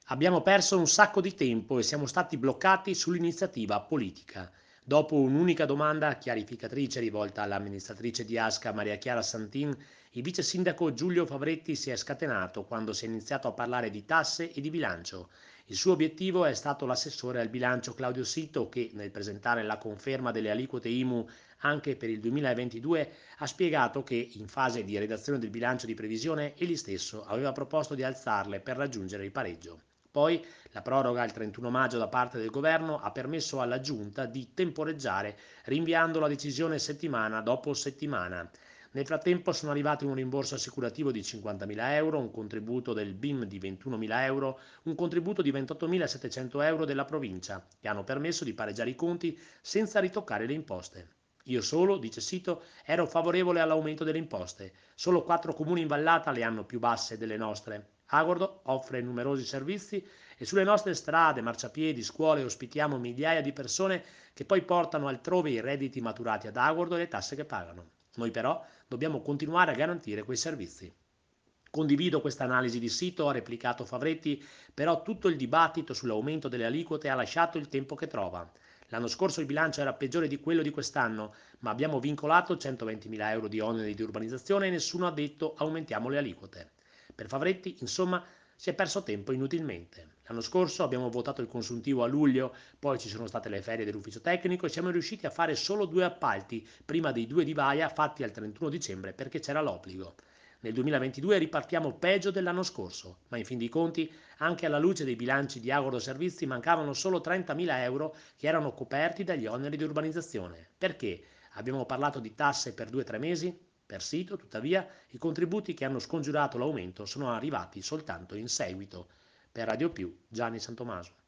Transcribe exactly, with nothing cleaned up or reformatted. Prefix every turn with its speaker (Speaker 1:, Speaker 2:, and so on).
Speaker 1: Abbiamo perso un sacco di tempo e siamo stati bloccati sull'iniziativa politica. Dopo un'unica domanda chiarificatrice rivolta all'amministratrice di Asca Maria Chiara Santin, il vice sindaco Giulio Favretti si è scatenato quando si è iniziato a parlare di tasse e di bilancio. Il suo obiettivo è stato l'assessore al bilancio Claudio Sito che, nel presentare la conferma delle aliquote I M U anche per il duemilaventidue, ha spiegato che in fase di redazione del bilancio di previsione egli stesso aveva proposto di alzarle per raggiungere il pareggio. Poi la proroga al trentuno maggio da parte del governo ha permesso alla Giunta di temporeggiare, rinviando la decisione settimana dopo settimana. Nel frattempo sono arrivati un rimborso assicurativo di cinquantamila euro, un contributo del B I M di ventunomila euro, un contributo di ventottomilasettecento euro della provincia, che hanno permesso di pareggiare i conti senza ritoccare le imposte. Io solo, dice Sito, ero favorevole all'aumento delle imposte. Solo quattro comuni in vallata le hanno più basse delle nostre. Agordo offre numerosi servizi e sulle nostre strade, marciapiedi, scuole ospitiamo migliaia di persone che poi portano altrove i redditi maturati ad Agordo e le tasse che pagano. Noi però dobbiamo continuare a garantire quei servizi. Condivido questa analisi di sito, ha replicato Favretti, però tutto il dibattito sull'aumento delle aliquote ha lasciato il tempo che trova. L'anno scorso il bilancio era peggiore di quello di quest'anno, ma abbiamo vincolato centoventimila euro di oneri di urbanizzazione e nessuno ha detto aumentiamo le aliquote. Per Favretti, insomma, si è perso tempo inutilmente. L'anno scorso abbiamo votato il consuntivo a luglio, poi ci sono state le ferie dell'ufficio tecnico e siamo riusciti a fare solo due appalti prima dei due di Baia fatti al trentuno dicembre perché c'era l'obbligo. Nel duemilaventidue ripartiamo peggio dell'anno scorso, ma in fin dei conti, anche alla luce dei bilanci di Agordo Servizi, mancavano solo trentamila euro che erano coperti dagli oneri di urbanizzazione. Perché? Abbiamo parlato di tasse per due o tre mesi? Per sito, tuttavia, i contributi che hanno scongiurato l'aumento sono arrivati soltanto in seguito. Per Radio Più, Gianni Santomaso.